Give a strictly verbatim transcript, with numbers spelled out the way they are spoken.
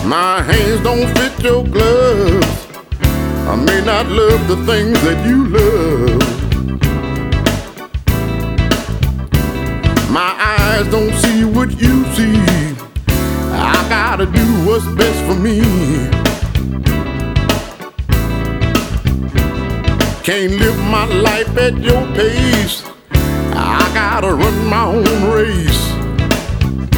My hands don't fit your gloves. I may not love the things that you love. My eyes don't see what you see. I gotta do what's best for me. Can't live my life at your pace. I gotta run my own race.